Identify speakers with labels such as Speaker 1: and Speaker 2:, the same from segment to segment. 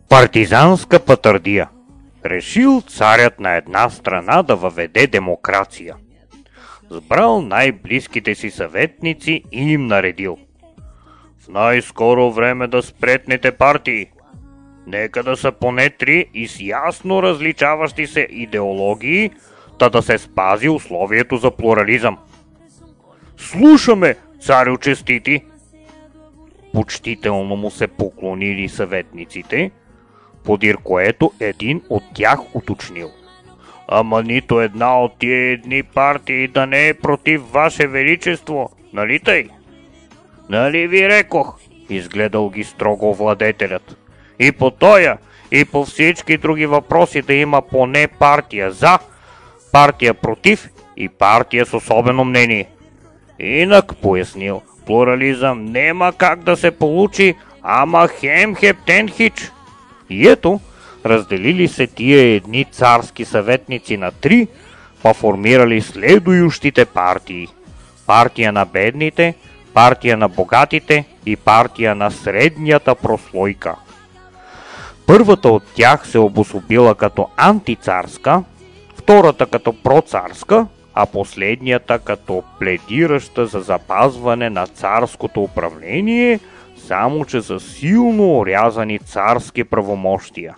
Speaker 1: Партизанска патърдия. Решил царят на една страна да въведе демокрация. Сбрал най-близките си съветници и им наредил: в най-скоро време да спретнете партии. Нека да са поне 3 и с ясно различаващи се идеологии, та да се спази условието за плурализъм. Слушаме, царю честити! Почтително му се поклонили съветниците, подир което един от тях уточнил: ама нито една от тия едни партии да не е против ваше величество, нали тъй? Нали ви рекох? Изгледал ги строго владетелят. И по тоя, и по всички други въпроси да има поне партия за, партия против и партия с особено мнение. Инак, пояснил, плурализъм нема как да се получи, ама хем хептен хич. И ето, разделили се тия едни царски съветници на 3, па формирали следующите партии. Партия на бедните, партия на богатите и партия на среднята прослойка. Първата от тях се обособила като антицарска, втората като процарска, а последнята като пледираща за запазване на царското управление, само че за силно орязани царски правомощия.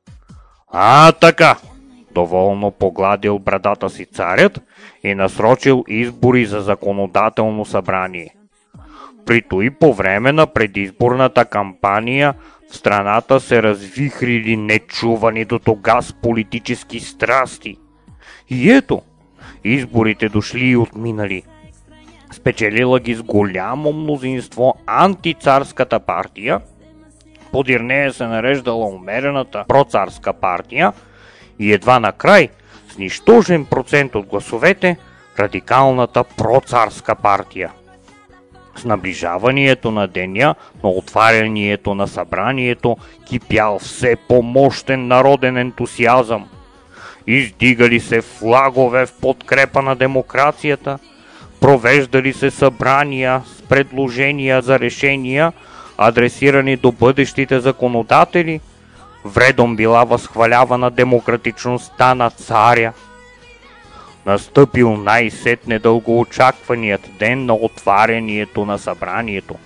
Speaker 1: Така! Доволно погладил брадата си царят и насрочил избори за законодателно събрание. При той по време на предизборната кампания в страната се развихрили нечувани до тогаз политически страсти. И ето, изборите дошли и отминали. Спечелила ги с голямо мнозинство антицарската партия, подир нея се нареждала умерената процарска партия и едва накрай, с нищожен процент от гласовете, радикалната процарска партия. С наближаването на деня на отварянието на събранието кипял все по-мощен народен ентусиазъм. Издигали се флагове в подкрепа на демокрацията, провеждали се събрания с предложения за решения, адресирани до бъдещите законодатели, вредом била възхвалявана демократичността на царя. Настъпил най-сетне дългоочакваният ден на отварянието на събранието.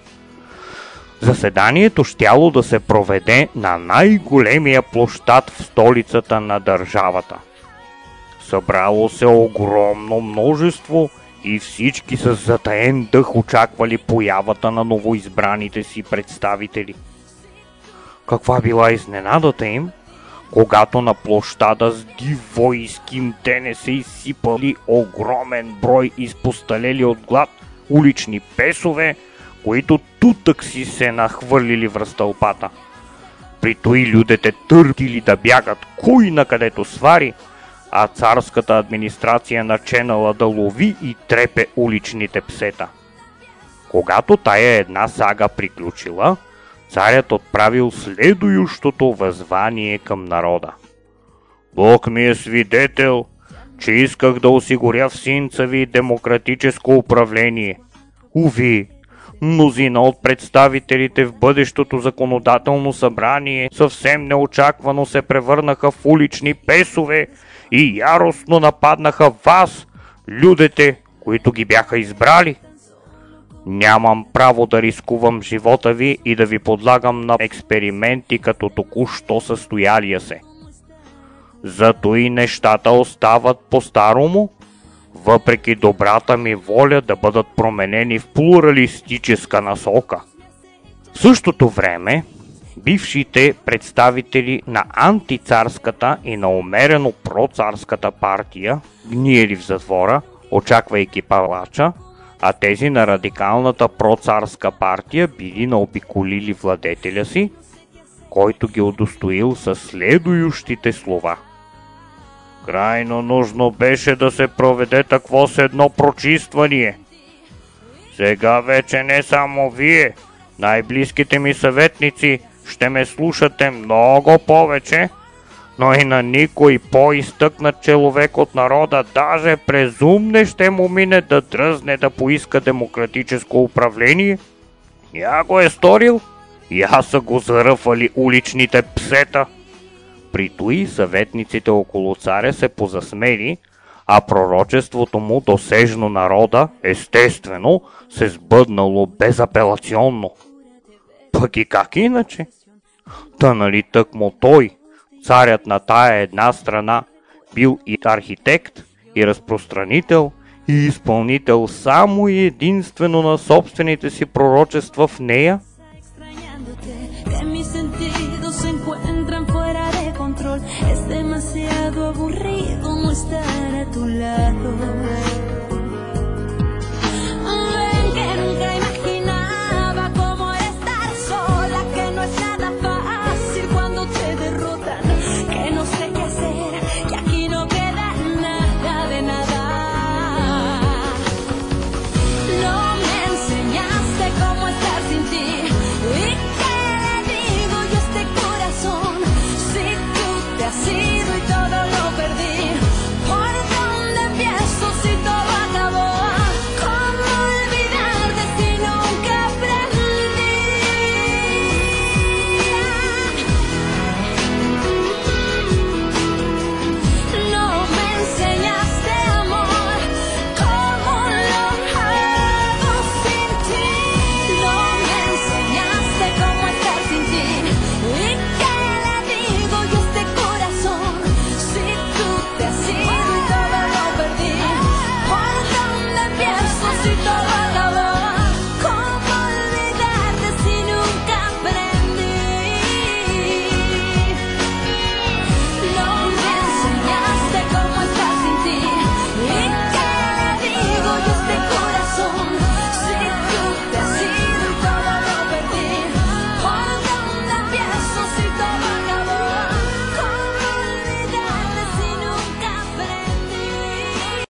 Speaker 1: Заседанието щяло да се проведе на най-големия площад в столицата на държавата. Събрало се огромно множество и всички с затаен дъх очаквали появата на новоизбраните си представители. Каква била изненадата им, когато на площада с дивойски мтене се изсипали огромен брой изпосталели от глад улични песове, които тутък си се нахвърлили в разтълпата. При той людите търтили да бягат кой на където свари, а царската администрация наченала да лови и трепе уличните псета. Когато тая една сага приключила, царят отправил следующото възвание към народа. Бог ми е свидетел, че исках да осигуря в синца ви демократическо управление. Уви, мнозина от представителите в бъдещото законодателно събрание съвсем неочаквано се превърнаха в улични песове и яростно нападнаха вас, людите, които ги бяха избрали. Нямам право да рискувам живота ви и да ви подлагам на експерименти като току-що състоялия се. Зато и нещата остават по-старому, въпреки добрата ми воля да бъдат променени в плуралистическа насока. В същото време, бившите представители на антицарската и на умерено процарската партия гниели в затвора, очаквайки палача, а тези на радикалната процарска партия били наобиколили владетеля си, който ги удостоил със следующите слова. Крайно нужно беше да се проведе такво с едно прочиствание. Сега вече не само вие, най-близките ми съветници, ще ме слушате много повече, но и на никой по-изтъкнат човек от народа, даже презумне ще му мине да дръзне да поиска демократическо управление. Я го е сторил Я са го заръфали уличните псета. При тои съветниците около царя се позасмели, а пророчеството му досежно народа, естествено, се сбъднало безапелационно. Пък и как иначе? Та нали тъкмо той, царят на тая една страна, бил и архитект, и разпространител, и изпълнител само и единствено на собствените си пророчества в нея?